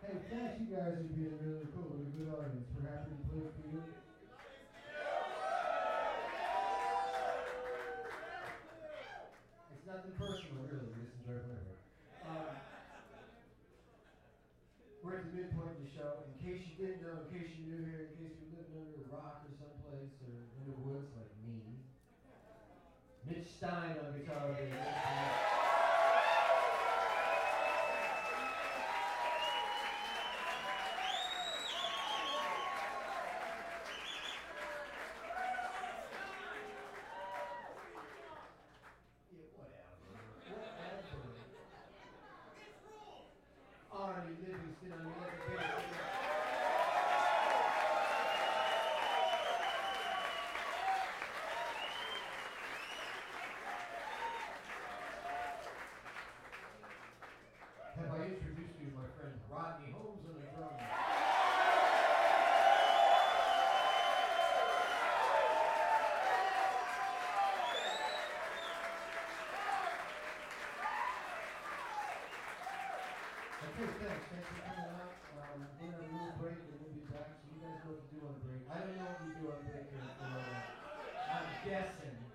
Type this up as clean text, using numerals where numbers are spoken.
Hey, thanks you guys for being really cool with a good audience. We're happy to play for you. It's nothing personal, really. We just enjoy playing it. We're at the midpoint of the show. In case you didn't know, in case you're new here, in case you're living under a rock or someplace or in the woods like me, Mitch Stein on guitar. Arnie Livingston on the other bass. Have I introduced you to my friend Rodney Holmes on the drums? Okay, thanks. Thanks for coming out. We're going to have a little break and we'll be back. So you guys know what to do on break. I don't know what you do on break here. I'm guessing.